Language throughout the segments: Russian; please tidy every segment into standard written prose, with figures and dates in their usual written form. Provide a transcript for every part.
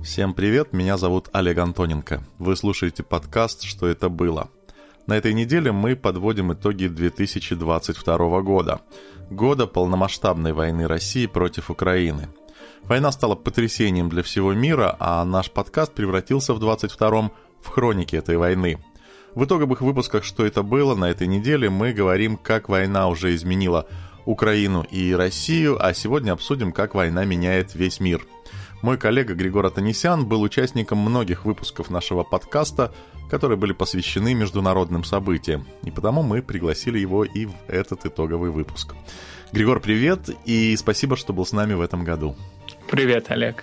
Всем привет, меня зовут Олег Антоненко. Вы слушаете подкаст «Что это было?». На этой неделе мы подводим итоги 2022 года. Года полномасштабной войны России против Украины. Война стала потрясением для всего мира, а наш подкаст превратился в 22-м в хроники этой войны. В итоговых выпусках «Что это было?» на этой неделе мы говорим, как война уже изменила Украину и Россию, а сегодня обсудим, как война меняет весь мир. Мой коллега Григор Атанесян был участником многих выпусков нашего подкаста, которые были посвящены международным событиям, и потому мы пригласили его и в этот итоговый выпуск. Григор, привет, и спасибо, что был с нами в этом году. Привет, Олег.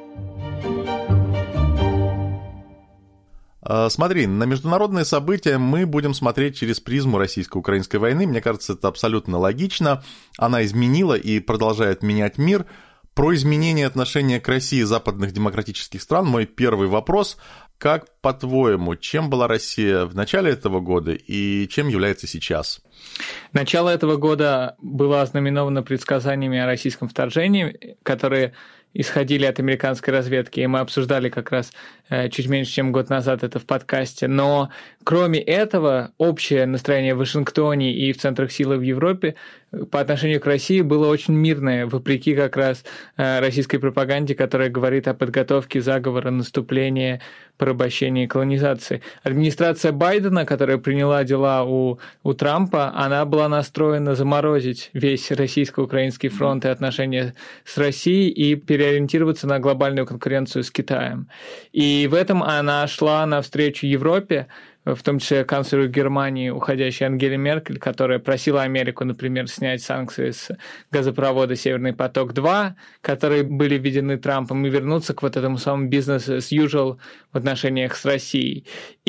Смотри, на международные события мы будем смотреть через призму российско-украинской войны. Мне кажется, это абсолютно логично. Она изменила и продолжает менять мир. Про изменение отношения к России западных демократических стран мой первый вопрос. Как, по-твоему, чем была Россия в начале этого года и чем является сейчас? Начало этого года было ознаменовано предсказаниями о российском вторжении, которые исходили от американской разведки, и мы обсуждали как раз чуть меньше, чем год назад это в подкасте. Но кроме этого, общее настроение в Вашингтоне и в центрах силы в Европе по отношению к России было очень мирное, вопреки как раз российской пропаганде, которая говорит о подготовке заговора, наступления, порабощении и колонизации. Администрация Байдена, которая приняла дела у Трампа, она была настроена заморозить весь российско-украинский фронт и отношения с Россией и переориентироваться на глобальную конкуренцию с Китаем. И в этом она шла навстречу Европе, в том числе канцлеру Германии, уходящей Ангеле Меркель, которая просила Америку, например, снять санкции с газопровода «Северный поток-2», которые были введены Трампом, и вернуться к вот этому самому business as usual в отношениях с Россией.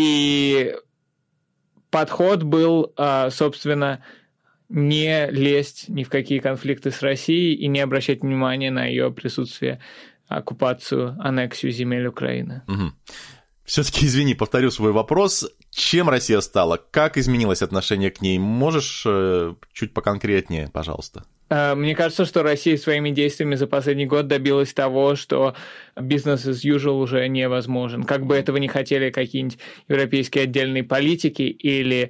И подход был, собственно, не лезть ни в какие конфликты с Россией и не обращать внимания на ее присутствие, оккупацию, аннексию земель Украины. Угу. Все-таки, извини, повторю свой вопрос. Чем Россия стала? Как изменилось отношение к ней? Можешь чуть поконкретнее, пожалуйста? Мне кажется, что Россия своими действиями за последний год добилась того, что business as usual уже невозможен. Как бы этого ни хотели какие-нибудь европейские отдельные политики или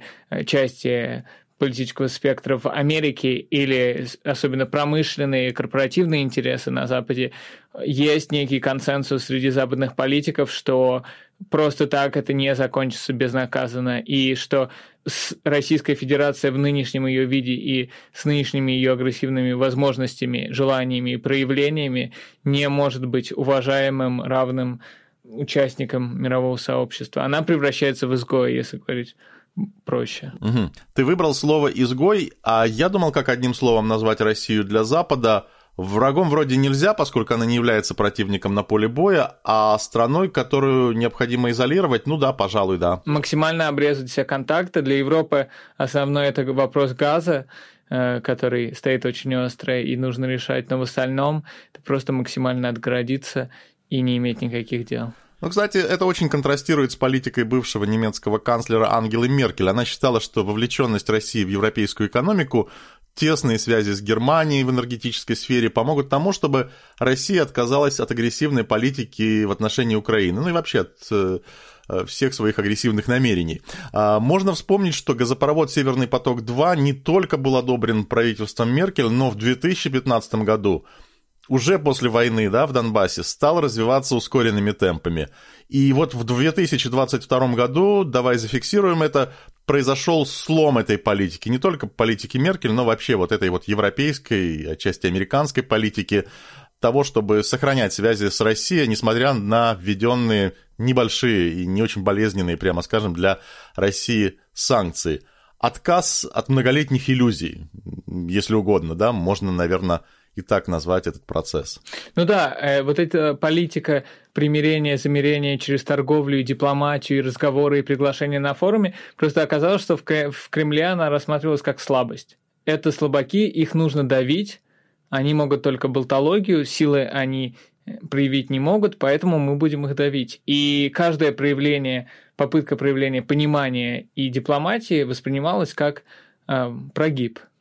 части политического спектра в Америке или особенно промышленные и корпоративные интересы на Западе, есть некий консенсус среди западных политиков, что просто так это не закончится безнаказанно, и что Российская Федерация в нынешнем ее виде и с нынешними ее агрессивными возможностями, желаниями и проявлениями не может быть уважаемым, равным участником мирового сообщества. Она превращается в изгоя, если говорить проще. Угу. Ты выбрал слово «изгой», а я думал, как одним словом назвать Россию для Запада. Врагом вроде нельзя, поскольку она не является противником на поле боя, а страной, которую необходимо изолировать, ну да, пожалуй, да. Максимально обрезать все контакты. Для Европы основной это вопрос газа, который стоит очень остро и нужно решать, но в остальном это просто максимально отгородиться и не иметь никаких дел. Ну, кстати, это очень контрастирует с политикой бывшего немецкого канцлера Ангелы Меркель. Она считала, что вовлеченность России в европейскую экономику, тесные связи с Германией в энергетической сфере помогут тому, чтобы Россия отказалась от агрессивной политики в отношении Украины, ну и вообще от всех своих агрессивных намерений. Можно вспомнить, что газопровод «Северный поток-2» не только был одобрен правительством Меркель, но в 2015 году уже после войны, да, в Донбассе стал развиваться ускоренными темпами. И вот в 2022 году, давай зафиксируем это, произошел слом этой политики. Не только политики Меркель, но вообще вот этой вот европейской, отчасти американской политики, того, чтобы сохранять связи с Россией, несмотря на введенные небольшие и не очень болезненные, прямо скажем, для России санкции. Отказ от многолетних иллюзий, если угодно, да, можно, наверное, и так назвать этот процесс. Ну да, вот эта политика примирения, замирения через торговлю и дипломатию, и разговоры, и приглашения на форуме, просто оказалось, что в Кремле она рассматривалась как слабость. Это слабаки, их нужно давить, они могут только болтологию, силы они проявить не могут, поэтому мы будем их давить. И каждое проявление, попытка проявления понимания и дипломатии воспринималась как прогиб.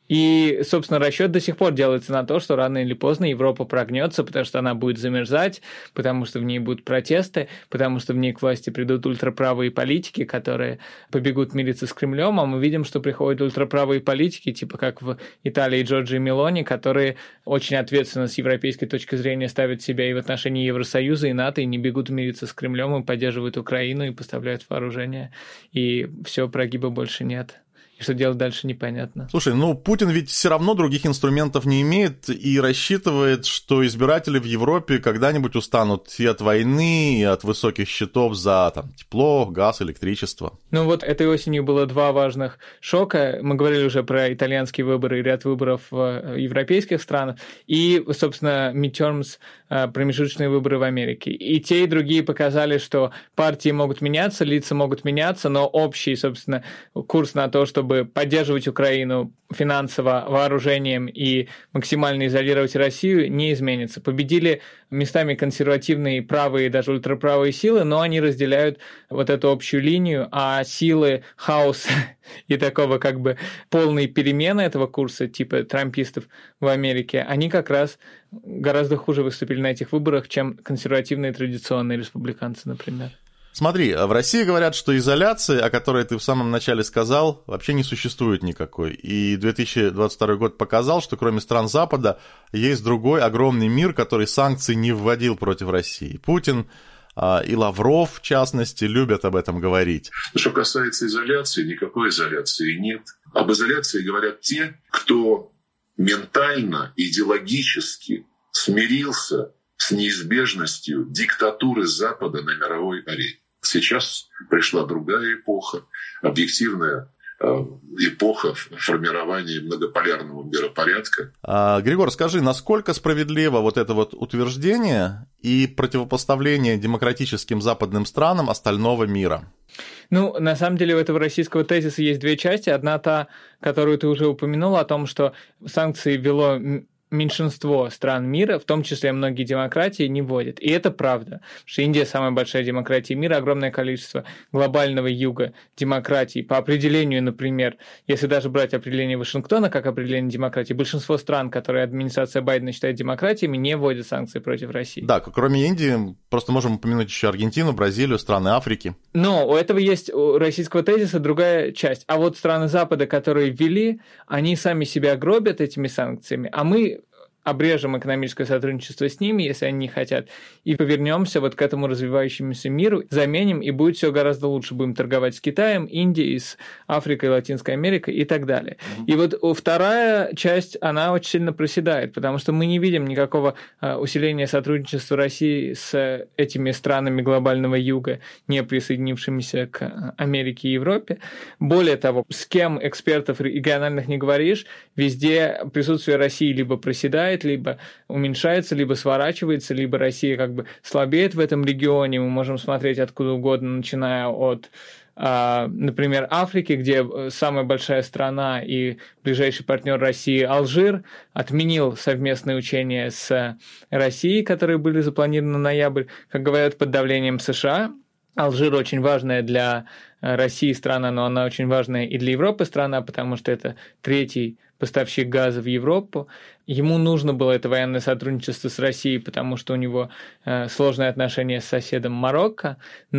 И, собственно, расчет до сих пор делается на то, что рано или поздно Европа прогнется, потому что она будет замерзать, потому что в ней будут протесты, потому что в ней к власти придут ультраправые политики, которые побегут мириться с Кремлем, а мы видим, что приходят ультраправые политики, типа как в Италии Джорджио Мелони, которые очень ответственно с европейской точки зрения ставят себя и в отношении Евросоюза, и НАТО, и не бегут мириться с Кремлем, и поддерживают Украину, и поставляют вооружение, и все, прогиба больше нет. И что делать дальше, непонятно. Слушай, Путин ведь все равно других инструментов не имеет и рассчитывает, что избиратели в Европе когда-нибудь устанут и от войны, и от высоких счетов за тепло, газ, электричество. Этой осенью было 2 важных шока. Мы говорили уже про итальянские выборы и ряд выборов в европейских странах, и, собственно, midterms, промежуточные выборы в Америке. И те, и другие показали, что партии могут меняться, лица могут меняться, но общий, собственно, курс на то, чтобы поддерживать Украину финансово, вооружением и максимально изолировать Россию, не изменится. Победили местами консервативные, правые, даже ультраправые силы, но они разделяют вот эту общую линию, а силы хаоса и такого полной перемены этого курса, типа трампистов в Америке, они как раз гораздо хуже выступили на этих выборах, чем консервативные традиционные республиканцы, например. Смотри, в России говорят, что изоляции, о которой ты в самом начале сказал, вообще не существует никакой. И 2022 год показал, что кроме стран Запада есть другой огромный мир, который санкции не вводил против России. Путин и Лавров, в частности, любят об этом говорить. Что касается изоляции, никакой изоляции нет. Об изоляции говорят те, кто ментально, идеологически смирился с неизбежностью диктатуры Запада на мировой арене. Сейчас пришла другая эпоха, объективная эпоха формирования многополярного миропорядка. Григор, скажи, насколько справедливо вот это вот утверждение и противопоставление демократическим западным странам остального мира? На самом деле у этого российского тезиса есть 2 части. Одна та, которую ты уже упомянул, о том, что санкции ввело меньшинство стран мира, в том числе многие демократии, не вводят. И это правда, что Индия самая большая демократия мира, огромное количество глобального юга демократий. По определению, например, если даже брать определение Вашингтона как определение демократии, большинство стран, которые администрация Байдена считает демократиями, не вводят санкции против России. Да, кроме Индии, просто можем упомянуть еще Аргентину, Бразилию, страны Африки. Но у этого есть, у российского тезиса, другая часть. А вот страны Запада, которые ввели, они сами себя гробят этими санкциями, а мы обрежем экономическое сотрудничество с ними, если они не хотят, и повернемся вот к этому развивающемуся миру, заменим, и будет все гораздо лучше. Будем торговать с Китаем, Индией, с Африкой, Латинской Америкой и так далее. И вот вторая часть, она очень сильно проседает, потому что мы не видим никакого усиления сотрудничества России с этими странами глобального юга, не присоединившимися к Америке и Европе. Более того, с кем экспертов региональных не говоришь, везде присутствие России либо проседает, либо уменьшается, либо сворачивается, либо Россия слабеет в этом регионе. Мы можем смотреть откуда угодно, начиная от, например, Африки, где самая большая страна и ближайший партнер России Алжир отменил совместные учения с Россией, которые были запланированы на ноябрь, как говорят, под давлением США. Алжир очень важная для России страна, но она очень важная и для Европы страна, потому что это 3-й поставщик газа в Европу. Ему нужно было это военное сотрудничество с Россией, потому что у него сложные отношения с соседом Марокко,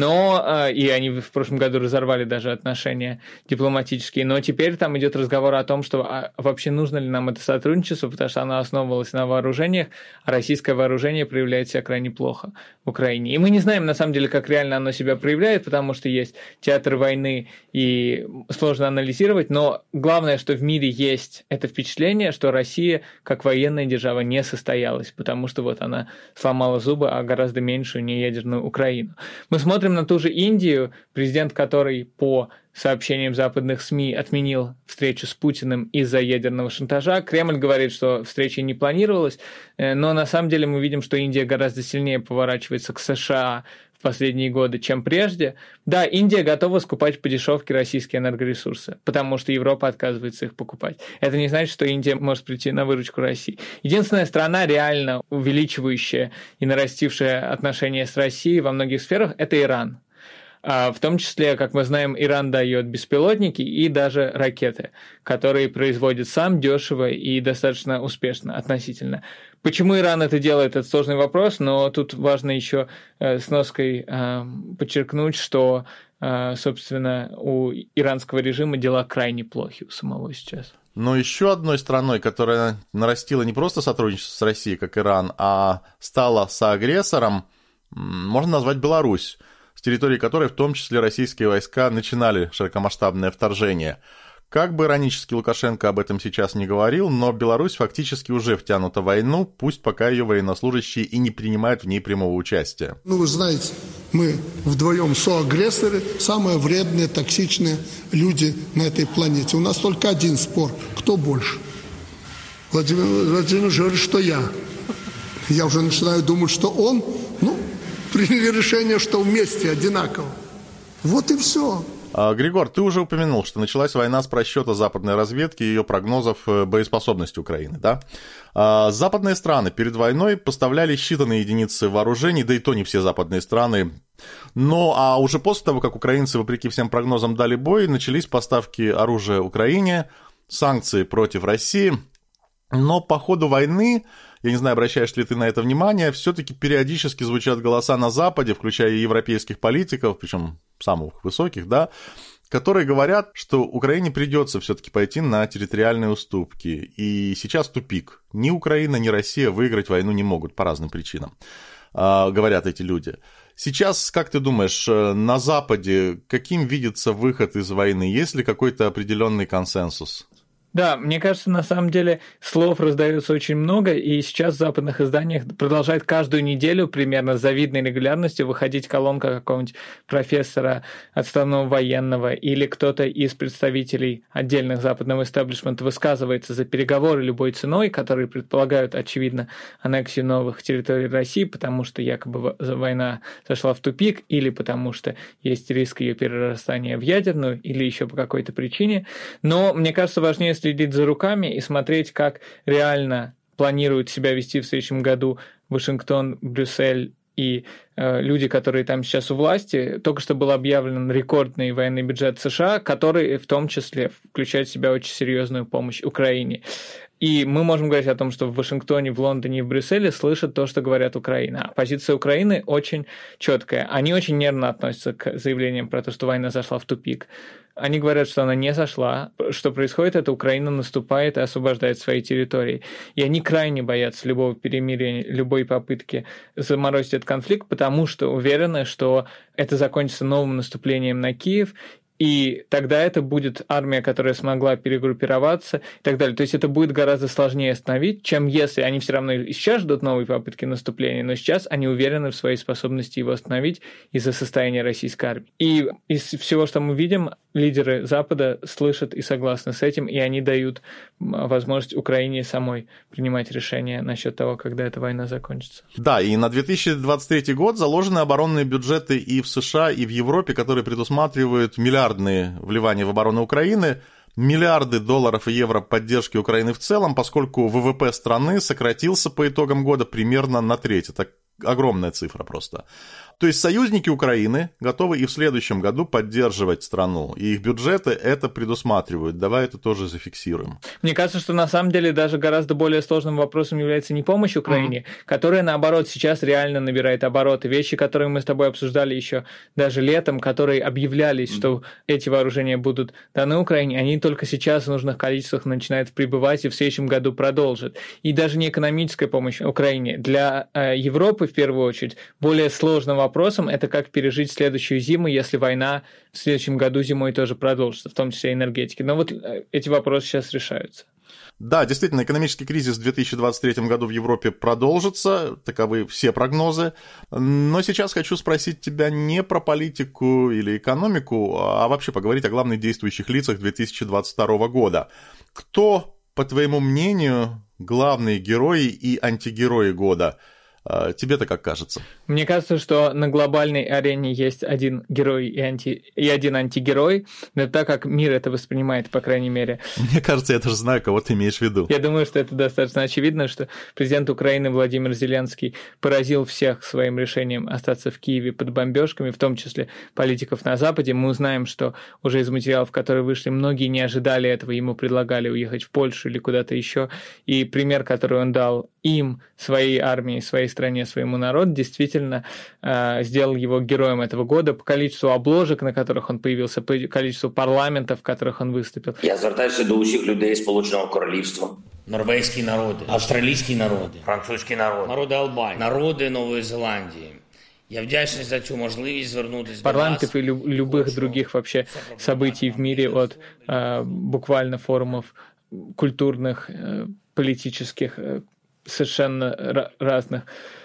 но и они в прошлом году разорвали даже отношения дипломатические, но теперь там идет разговор о том, что вообще нужно ли нам это сотрудничество, потому что оно основывалось на вооружениях, а российское вооружение проявляет себя крайне плохо в Украине. И мы не знаем, на самом деле, как реально оно себя проявляет, потому что есть театр войны и сложно анализировать, но главное, что в мире есть это впечатление, что Россия как военная держава не состоялась, потому что вот она сломала зубы, а гораздо меньшую неядерную Украину. Мы смотрим на ту же Индию, президент которой по сообщениям западных СМИ отменил встречу с Путиным из-за ядерного шантажа. Кремль говорит, что встреча не планировалась, но на самом деле мы видим, что Индия гораздо сильнее поворачивается к США в последние годы, чем прежде. Да, Индия готова скупать по дешевке российские энергоресурсы, потому что Европа отказывается их покупать. Это не значит, что Индия может прийти на выручку России. Единственная страна, реально увеличивающая и нарастившая отношения с Россией во многих сферах, это Иран. В том числе, как мы знаем, Иран дает беспилотники и даже ракеты, которые производит сам дешево и достаточно успешно относительно. Почему Иран это делает, это сложный вопрос, но тут важно еще с ноской подчеркнуть, что, собственно, у иранского режима дела крайне плохи у самого сейчас. Но еще одной страной, которая нарастила не просто сотрудничество с Россией, как Иран, а стала соагрессором, можно назвать Беларусь, с территории которой в том числе российские войска начинали широкомасштабное вторжение. Как бы иронически Лукашенко об этом сейчас не говорил, но Беларусь фактически уже втянута в войну, пусть пока ее военнослужащие и не принимают в ней прямого участия. Вы знаете, мы вдвоем соагрессоры, самые вредные, токсичные люди на этой планете. У нас только один спор. Кто больше? Владимир Владимирович говорит, что я. Я уже начинаю думать, что он, приняли решение, что вместе одинаково. Вот и все. Григор, ты уже упомянул, что началась война с просчета западной разведки и ее прогнозов боеспособности Украины, да? Западные страны перед войной поставляли считанные единицы вооружений, да и то не все западные страны. А уже после того, как украинцы, вопреки всем прогнозам, дали бой, начались поставки оружия Украине, санкции против России. Но по ходу войны, я не знаю, обращаешь ли ты на это внимание, все-таки периодически звучат голоса на Западе, включая и европейских политиков, причем самых высоких, да, которые говорят, что Украине придется все-таки пойти на территориальные уступки. И сейчас тупик. Ни Украина, ни Россия выиграть войну не могут по разным причинам, говорят эти люди. Сейчас, как ты думаешь, на Западе каким видится выход из войны? Есть ли какой-то определенный консенсус? Да, мне кажется, на самом деле слов раздается очень много, и сейчас в западных изданиях продолжает каждую неделю примерно с завидной регулярностью выходить колонка какого-нибудь профессора отставного военного или кто-то из представителей отдельных западного истеблишмента высказывается за переговоры любой ценой, которые предполагают, очевидно, аннексию новых территорий России, потому что якобы война зашла в тупик, или потому что есть риск ее перерастания в ядерную, или еще по какой-то причине. Но мне кажется, важнее следить за руками и смотреть, как реально планируют себя вести в следующем году Вашингтон, Брюссель и люди, которые там сейчас у власти. Только что был объявлен рекордный военный бюджет США, который в том числе включает в себя очень серьезную помощь Украине. И мы можем говорить о том, что в Вашингтоне, в Лондоне и в Брюсселе слышат то, что говорят Украина. А позиция Украины очень четкая. Они очень нервно относятся к заявлениям про то, что война зашла в тупик. Они говорят, что она не зашла. Что происходит, это Украина наступает и освобождает свои территории. И они крайне боятся любого перемирия, любой попытки заморозить этот конфликт, потому что уверены, что это закончится новым наступлением на Киев, и тогда это будет армия, которая смогла перегруппироваться и так далее. То есть это будет гораздо сложнее остановить, чем если они все равно и сейчас ждут новой попытки наступления, но сейчас они уверены в своей способности его остановить из-за состояния российской армии. И из всего, что мы видим, лидеры Запада слышат и согласны с этим, и они дают возможность Украине самой принимать решения насчет того, когда эта война закончится. Да, и на 2023 год заложены оборонные бюджеты и в США, и в Европе, которые предусматривают миллиардные вливания в оборону Украины, миллиарды долларов и евро поддержки Украины в целом, поскольку ВВП страны сократился по итогам года примерно на треть. Это огромная цифра просто. То есть союзники Украины готовы и в следующем году поддерживать страну, и их бюджеты это предусматривают. Давай это тоже зафиксируем. Мне кажется, что на самом деле даже гораздо более сложным вопросом является не помощь Украине, которая, наоборот, сейчас реально набирает обороты. Вещи, которые мы с тобой обсуждали еще даже летом, которые объявлялись, что эти вооружения будут даны Украине, они только сейчас в нужных количествах начинают прибывать и в следующем году продолжат. И даже не экономическая помощь Украине. Для Европы, в первую очередь, более сложного вопросом это как пережить следующую зиму, если война в следующем году зимой тоже продолжится, в том числе энергетики. Но вот эти вопросы сейчас решаются. Да, действительно, экономический кризис в 2023 году в Европе продолжится, таковы все прогнозы. Но сейчас хочу спросить тебя не про политику или экономику, а вообще поговорить о главных действующих лицах 2022 года. Кто, по твоему мнению, главные герои и антигерои года? Тебе-то как кажется? Мне кажется, что на глобальной арене есть один герой и один антигерой, но так как мир это воспринимает, по крайней мере. Мне кажется, я даже знаю, кого ты имеешь в виду. Я думаю, что это достаточно очевидно, что президент Украины Владимир Зеленский поразил всех своим решением остаться в Киеве под бомбежками, в том числе политиков на Западе. Мы узнаем, что уже из материалов, которые вышли, многие не ожидали этого, ему предлагали уехать в Польшу или куда-то еще. И пример, который он дал им, своей армии, своей стране, своему народу, действительно сделал его героем этого года по количеству обложек, на которых он появился, по количеству парламентов, в которых он выступил. Я звертаюся до усіх людей Сполученого Королівства. Норвезькі народи, австралійські народи, французькі народи, народи Албанії, народи Нової Зеландії. Я вдячний за цю можливість звернутися до вас. Парламентов и любых других вообще событий в мире, от буквально форумов культурных, политических, совершенно разных.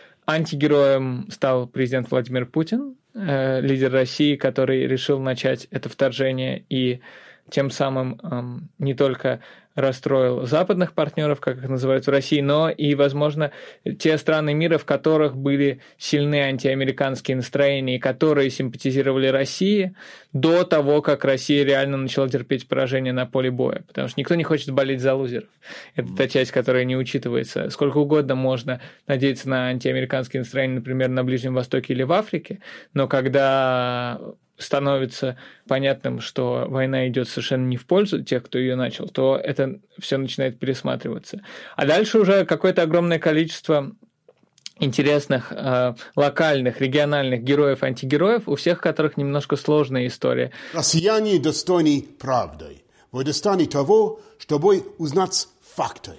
Антигероем стал президент Владимир Путин, лидер России, который решил начать это вторжение и тем самым не только расстроил западных партнеров, как их называют в России, но и, возможно, те страны мира, в которых были сильные антиамериканские настроения, и которые симпатизировали России до того, как Россия реально начала терпеть поражение на поле боя. Потому что никто не хочет болеть за лузеров. Это та часть, которая не учитывается. Сколько угодно можно надеяться на антиамериканские настроения, например, на Ближнем Востоке или в Африке, но когда становится понятным, что война идет совершенно не в пользу тех, кто ее начал, то это все начинает пересматриваться. А дальше уже какое-то огромное количество интересных локальных, региональных героев, антигероев, у всех которых немножко сложная история. Россияне достойны правды. Вы достойны того, чтобы узнать факты.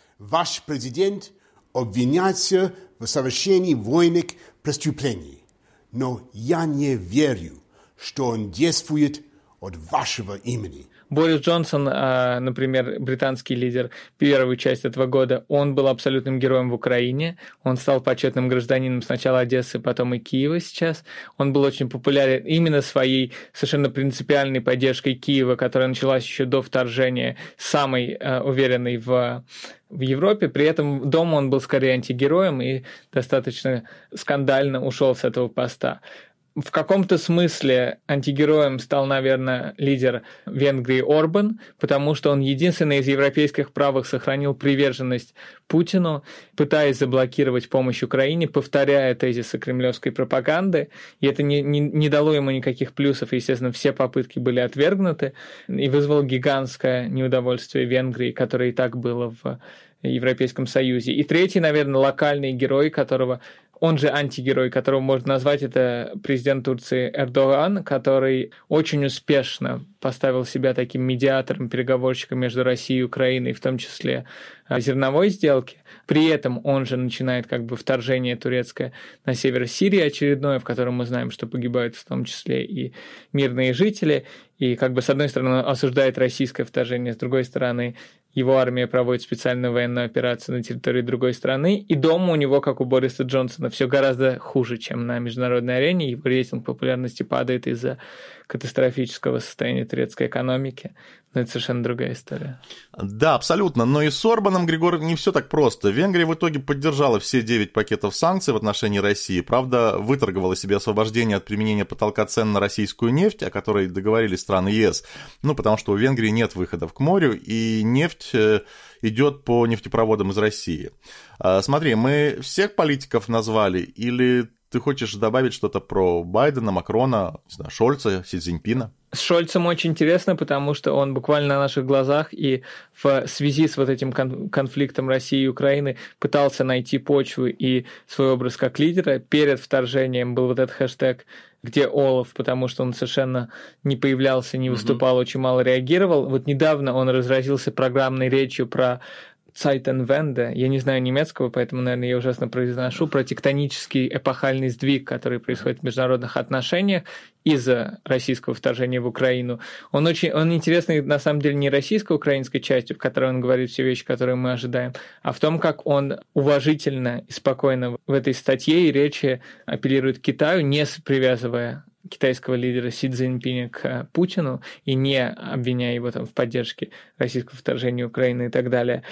Ваш президент обвиняется в совершении военных преступлений. Но я не верю, что он действует от вашего имени. Борис Джонсон, например, британский лидер, первую часть этого года, он был абсолютным героем в Украине. Он стал почетным гражданином сначала Одессы, потом и Киева сейчас. Он был очень популярен именно своей совершенно принципиальной поддержкой Киева, которая началась еще до вторжения, самой уверенной в Европе. При этом дома он был скорее антигероем и достаточно скандально ушел с этого поста. В каком-то смысле антигероем стал, наверное, лидер Венгрии Орбан, потому что он единственный из европейских правых сохранил приверженность Путину, пытаясь заблокировать помощь Украине, повторяя тезисы кремлевской пропаганды. И это не дало ему никаких плюсов, и, естественно, все попытки были отвергнуты, и вызвало гигантское неудовольствие Венгрии, которое и так было в Европейском Союзе. И третий, наверное, локальный герой, которого он же антигерой, которого можно назвать, это президент Турции Эрдоган, который очень успешно поставил себя таким медиатором, переговорщиком между Россией и Украиной, в том числе зерновой сделки. При этом он же начинает как бы вторжение турецкое на север Сирии очередное, в котором мы знаем, что погибают в том числе и мирные жители. И как бы с одной стороны осуждает российское вторжение, с другой стороны его армия проводит специальную военную операцию на территории другой страны, и дома у него, как у Бориса Джонсона, все гораздо хуже, чем на международной арене. Его рейтинг популярности падает из-за катастрофического состояния турецкой экономики. Но это совершенно другая история. Да, абсолютно. Но и с Орбаном, Григорий, не все так просто. Венгрия в итоге поддержала все 9 пакетов санкций в отношении России. Правда, выторговала себе освобождение от применения потолка цен на российскую нефть, о которой договорились страны ЕС. Ну, потому что у Венгрии нет выходов к морю, и нефть идет по нефтепроводам из России. Смотри, мы всех политиков назвали, или ты хочешь добавить что-то про Байдена, Макрона, не знаю, Шольца, Си Цзиньпина? С Шольцем очень интересно, потому что он буквально на наших глазах и в связи с вот этим конфликтом России и Украины пытался найти почву и свой образ как лидера. Перед вторжением был вот этот хэштег «Где Олаф?», потому что он совершенно не появлялся, не выступал, очень мало реагировал. Вот недавно он разразился программной речью про Zeitenwende, я не знаю немецкого, поэтому, наверное, я ужасно произношу, про тектонический эпохальный сдвиг, который происходит в международных отношениях из-за российского вторжения в Украину. Он интересный, на самом деле, не российско-украинской частью, в которой он говорит все вещи, которые мы ожидаем, а в том, как он уважительно и спокойно в этой статье и речи апеллирует к Китаю, не привязывая китайского лидера Си Цзиньпиня к Путину и не обвиняя его там в поддержке российского вторжения Украины и так далее.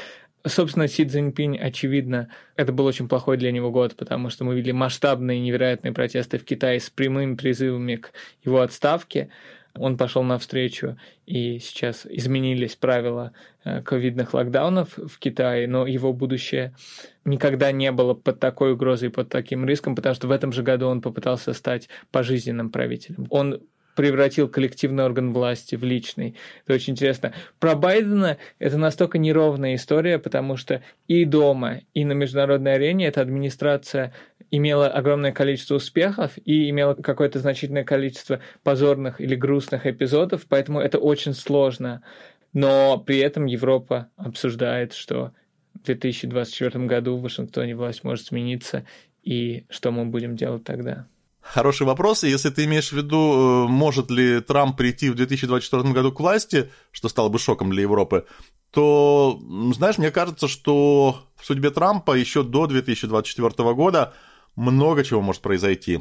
Собственно, Си Цзиньпинь, очевидно, это был очень плохой для него год, потому что мы видели масштабные невероятные протесты в Китае с прямыми призывами к его отставке. Он пошел навстречу, и сейчас изменились правила ковидных локдаунов в Китае, но его будущее никогда не было под такой угрозой, под таким риском, потому что в этом же году он попытался стать пожизненным правителем. Он превратил коллективный орган власти в личный. Это очень интересно. Про Байдена это настолько неровная история, потому что и дома, и на международной арене эта администрация имела огромное количество успехов и имела какое-то значительное количество позорных или грустных эпизодов, поэтому это очень сложно. Но при этом Европа обсуждает, что в 2024 году в Вашингтоне власть может смениться, и что мы будем делать тогда. Хороший вопрос. И если ты имеешь в виду, может ли Трамп прийти в 2024 году к власти, что стало бы шоком для Европы, то, знаешь, мне кажется, что в судьбе Трампа еще до 2024 года много чего может произойти.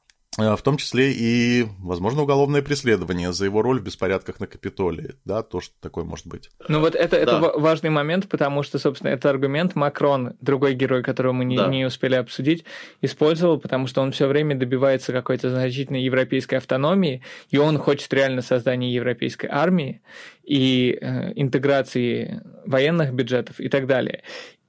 В том числе и, возможно, уголовное преследование за его роль в беспорядках на Капитолии. Да, то, что такое может быть. Ну вот это важный момент, потому что, собственно, этот аргумент Макрон, другой герой, которого мы не успели обсудить, использовал, потому что он все время добивается какой-то значительной европейской автономии, и он хочет реально создания европейской армии и интеграции военных бюджетов и так далее.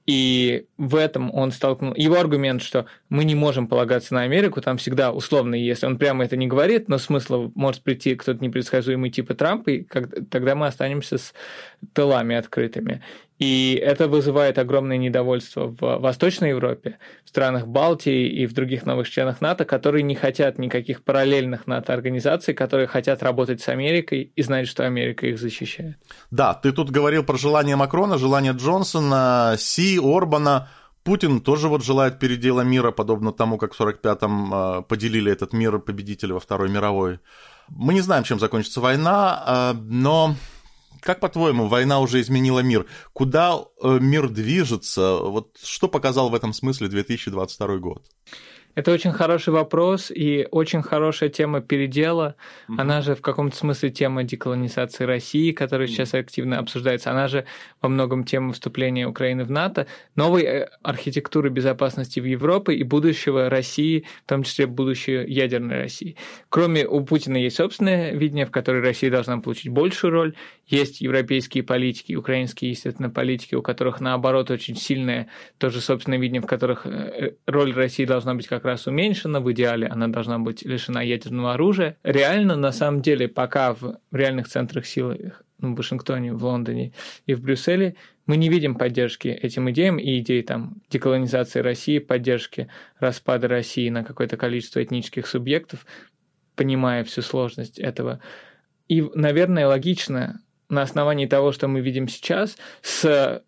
И в этом он столкнул... Его аргумент, что мы не можем полагаться на Америку, там всегда условно, если он прямо это не говорит, но смысл может прийти кто-то непредсказуемый типа Трампа, и тогда мы останемся с тылами открытыми. И это вызывает огромное недовольство в Восточной Европе, в странах Балтии и в других новых членах НАТО, которые не хотят никаких параллельных НАТО-организаций, которые хотят работать с Америкой и знать, что Америка их защищает. Да, ты тут говорил про желание Макрона, желание Джонсона, Си, Орбана. Путин тоже вот желает передела мира, подобно тому, как в 1945-м поделили этот мир победители во Второй мировой. Мы не знаем, чем закончится война, но... Как, по-твоему, война уже изменила мир? Куда мир движется? Вот что показал в этом смысле 2022 год? Это очень хороший вопрос и очень хорошая тема передела. Она же в каком-то смысле тема деколонизации России, которая сейчас активно обсуждается. Она же во многом тема вступления Украины в НАТО, новой архитектуры безопасности в Европе и будущего России, в том числе будущее ядерной России. Кроме у Путина есть собственное видение, в которой Россия должна получить большую роль. Есть европейские политики, украинские, естественно, политики, у которых, наоборот, очень сильное тоже собственное видение, в которых роль России должна быть как раз уменьшена, в идеале она должна быть лишена ядерного оружия. Реально, на самом деле, пока в реальных центрах силы, в Вашингтоне, в Лондоне и в Брюсселе, мы не видим поддержки этим идеям и идей там, деколонизации России, поддержки распада России на какое-то количество этнических субъектов, понимая всю сложность этого. И, наверное, логично на основании того, что мы видим сейчас, со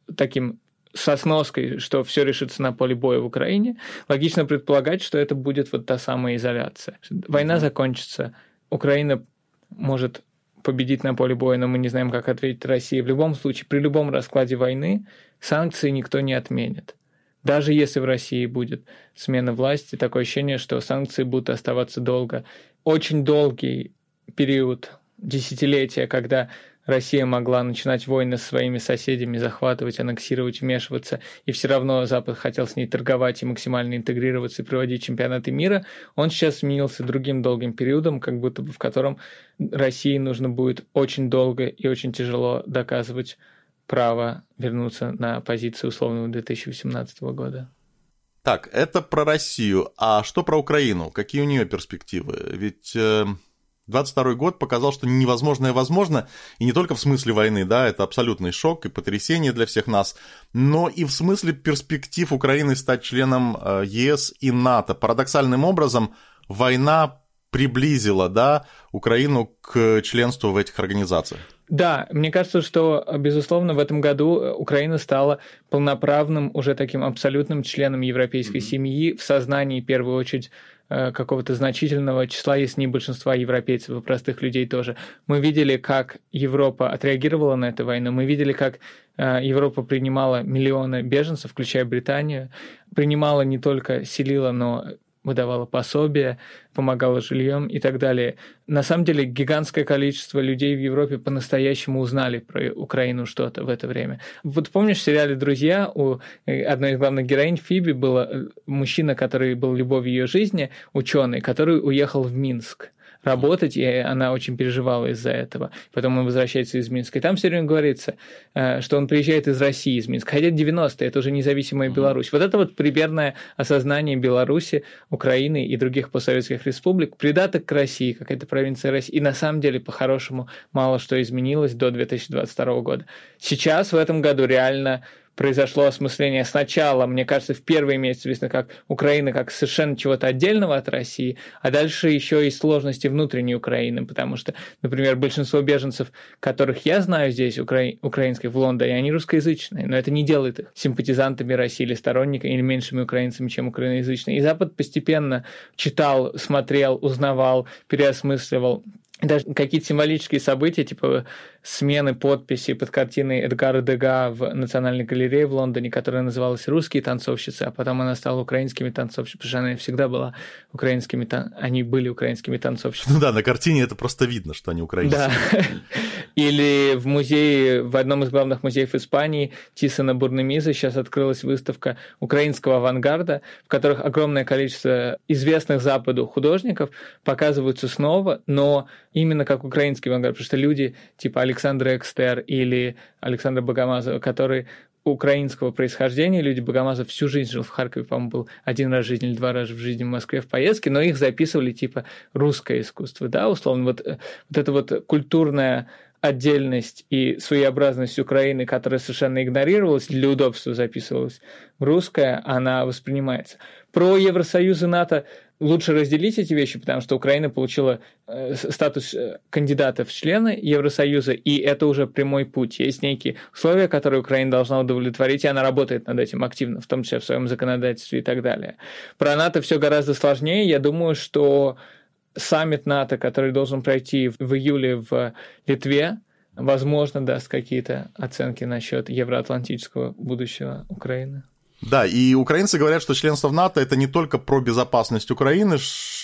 сноской, что все решится на поле боя в Украине, логично предполагать, что это будет вот та самая изоляция. Война закончится, Украина может победить на поле боя, но мы не знаем, как ответить России. В любом случае, при любом раскладе войны санкции никто не отменит. Даже если в России будет смена власти, такое ощущение, что санкции будут оставаться долго. Очень долгий период, десятилетия, когда Россия могла начинать войны со своими соседями, захватывать, аннексировать, вмешиваться, и все равно Запад хотел с ней торговать и максимально интегрироваться и проводить чемпионаты мира, он сейчас сменился другим долгим периодом, как будто бы в котором России нужно будет очень долго и очень тяжело доказывать право вернуться на позицию условного 2018 года. Так, это про Россию. А что про Украину? Какие у нее перспективы? Ведь 22 год показал, что невозможное возможно, и не только в смысле войны, да, это абсолютный шок и потрясение для всех нас, но и в смысле перспектив Украины стать членом ЕС и НАТО. Парадоксальным образом война приблизила, да, Украину к членству в этих организациях. Да, мне кажется, что, безусловно, в этом году Украина стала полноправным, уже таким абсолютным членом европейской семьи в сознании, в первую очередь, какого-то значительного числа, если не большинства европейцев и простых людей тоже. Мы видели, как Европа отреагировала на эту войну, мы видели, как Европа принимала миллионы беженцев, включая Британию, принимала не только селила, но выдавала пособия, помогала жильем и так далее. На самом деле гигантское количество людей в Европе по-настоящему узнали про Украину что-то в это время. Вот помнишь, в сериале «Друзья» у одной из главных героинь Фиби был мужчина, который был любовью ее жизни, ученый, который уехал в Минск работать, и она очень переживала из-за этого. Потом он возвращается из Минска. И там все время говорится, что он приезжает из России, из Минска. Хотя 90-е, это уже независимая Беларусь. Вот это вот примерное осознание Беларуси, Украины и других постсоветских республик, придаток к России, какая-то провинция России. И на самом деле, по-хорошему, мало что изменилось до 2022 года. Сейчас, в этом году, реально произошло осмысление сначала, мне кажется, в первые месяцы весны, как Украина как совершенно чего-то отдельного от России, а дальше еще и сложности внутренней Украины, потому что, например, большинство беженцев, которых я знаю здесь, украинских в Лондоне, они русскоязычные, но это не делает их симпатизантами России или сторонниками, или меньшими украинцами, чем украиноязычные. И Запад постепенно читал, смотрел, узнавал, переосмысливал. Даже какие-то символические события, типа смены подписи под картиной Эдгара Дега в Национальной галерее в Лондоне, которая называлась «Русские танцовщицы», а потом она стала украинскими танцовщицами, потому что она всегда была украинскими, они были украинскими танцовщицами. Ну да, на картине это просто видно, что они украинцы. Да. Или в музее, в одном из главных музеев Испании, Тисана Бурнемиза, сейчас открылась выставка украинского авангарда, в которых огромное количество известных Западу художников показываются снова, но именно как украинский авангард, потому что люди типа Александра Экстер или Александра Богомазова, которые украинского происхождения, люди Богомазов всю жизнь жил в Харькове, по-моему, был один раз в жизни или 2 раза в жизни в Москве в поездке, но их записывали типа русское искусство, да, условно. Вот эта вот культурная отдельность и своеобразность Украины, которая совершенно игнорировалась, для удобства записывалась в русское, она воспринимается. Про Евросоюз и НАТО лучше разделить эти вещи, потому что Украина получила статус кандидата в члены Евросоюза, и это уже прямой путь. Есть некие условия, которые Украина должна удовлетворить, и она работает над этим активно, в том числе в своем законодательстве и так далее. Про НАТО все гораздо сложнее. Я думаю, что саммит НАТО, который должен пройти в июле в Литве, возможно, даст какие-то оценки насчет евроатлантического будущего Украины. Да, и украинцы говорят, что членство в НАТО – это не только про безопасность Украины.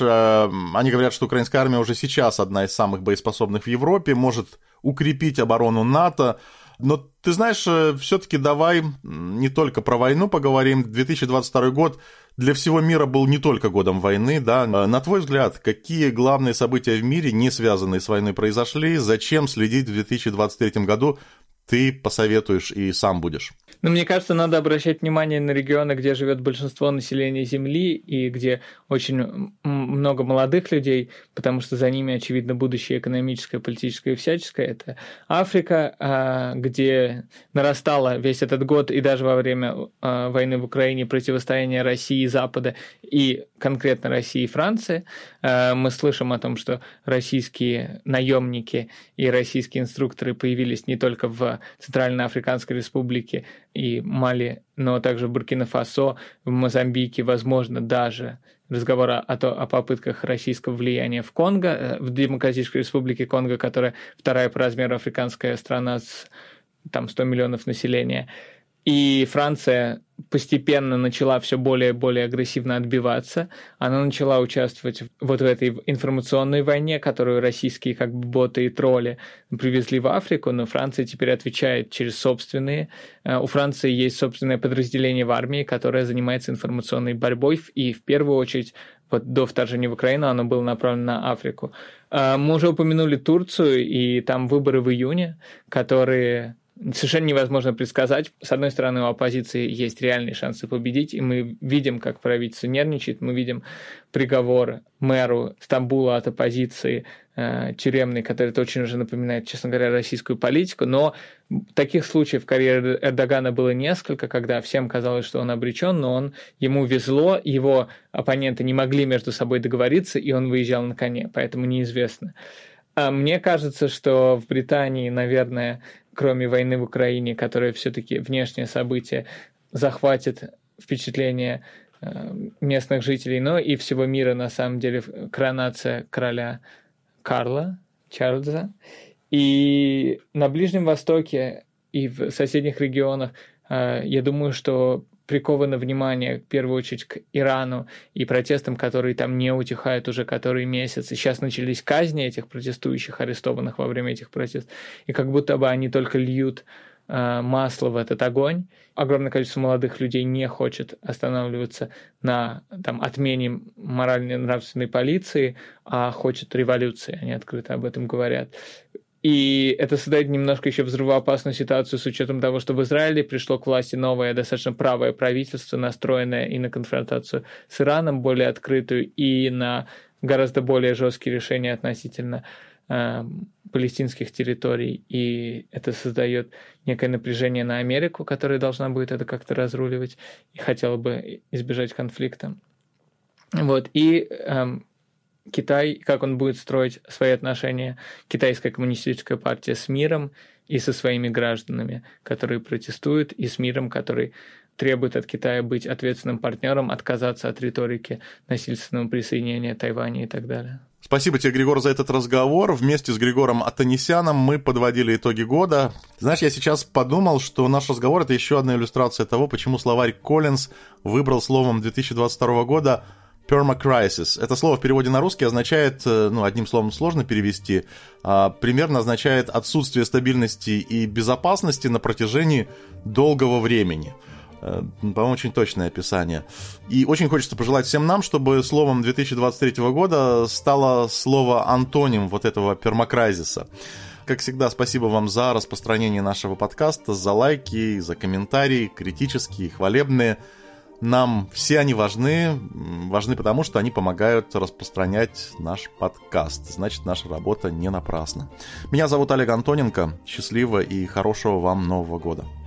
Они говорят, что украинская армия уже сейчас одна из самых боеспособных в Европе, может укрепить оборону НАТО. Но ты знаешь, все-таки давай не только про войну поговорим. 2022 год для всего мира был не только годом войны, да. На твой взгляд, какие главные события в мире, не связанные с войной, произошли? Зачем следить в 2023 году? Ты посоветуешь и сам будешь. Но мне кажется, надо обращать внимание на регионы, где живет большинство населения Земли и где очень много молодых людей, потому что за ними, очевидно, будущее экономическое, политическое и всяческое. Это Африка, где нарастало весь этот год и даже во время войны в Украине противостояние России и Запада, и конкретно России и Франции. Мы слышим о том, что российские наемники и российские инструкторы появились не только в Центральноафриканской Республике и Мали, но также в Буркина-Фасо, в Мозамбике, возможно, даже разговор о попытках российского влияния в Конго, в Демократической Республике Конго, которая вторая по размеру африканская страна с там 100 миллионов населения. И Франция постепенно начала все более и более агрессивно отбиваться. Она начала участвовать вот в этой информационной войне, которую российские как бы боты и тролли привезли в Африку, но Франция теперь отвечает через собственные. У Франции есть собственное подразделение в армии, которое занимается информационной борьбой, и в первую очередь вот до вторжения в Украину оно было направлено на Африку. Мы уже упомянули Турцию, и там выборы в июне, которые совершенно невозможно предсказать. С одной стороны, у оппозиции есть реальные шансы победить, и мы видим, как правительство нервничает, мы видим приговор мэру Стамбула от оппозиции тюремный, который очень уже напоминает, честно говоря, российскую политику, но таких случаев в карьере Эрдогана было несколько, когда всем казалось, что он обречен, но ему везло, его оппоненты не могли между собой договориться, и он выезжал на коне, поэтому неизвестно. Мне кажется, что в Британии, наверное, кроме войны в Украине, которая все-таки внешнее событие, захватит впечатление местных жителей, но и всего мира, на самом деле, коронация короля Карла, Чарльза. И на Ближнем Востоке и в соседних регионах, я думаю, что приковано внимание, в первую очередь, к Ирану и протестам, которые там не утихают уже который месяц. И сейчас начались казни этих протестующих, арестованных во время этих протестов. И как будто бы они только льют масло в этот огонь. Огромное количество молодых людей не хочет останавливаться на отмене моральной и нравственной полиции, а хочет революции. Они открыто об этом говорят. И это создает немножко еще взрывоопасную ситуацию с учетом того, что в Израиле пришло к власти новое, достаточно правое правительство, настроенное и на конфронтацию с Ираном, более открытую, и на гораздо более жесткие решения относительно палестинских территорий, и это создает некое напряжение на Америку, которая должна будет это как-то разруливать и хотела бы избежать конфликта. Вот. И Китай, как он будет строить свои отношения, Китайская коммунистическая партия, с миром и со своими гражданами, которые протестуют, и с миром, который требует от Китая быть ответственным партнером, отказаться от риторики насильственного присоединения Тайваня и так далее. Спасибо тебе, Григор, за этот разговор. Вместе с Григором Атанесяном мы подводили итоги года. Знаешь, я сейчас подумал, что наш разговор – это еще одна иллюстрация того, почему словарь Коллинз выбрал словом 2022 года «permacrisis». Это слово в переводе на русский означает, одним словом сложно перевести, примерно означает отсутствие стабильности и безопасности на протяжении долгого времени. По-моему, очень точное описание. И очень хочется пожелать всем нам, чтобы словом 2023 года стало слово антоним вот этого пермакризиса. Как всегда, спасибо вам за распространение нашего подкаста, за лайки, за комментарии, критические, хвалебные. Нам все они важны потому, что они помогают распространять наш подкаст. Значит, наша работа не напрасна. Меня зовут Олег Антоненко. Счастливого и хорошего вам Нового года.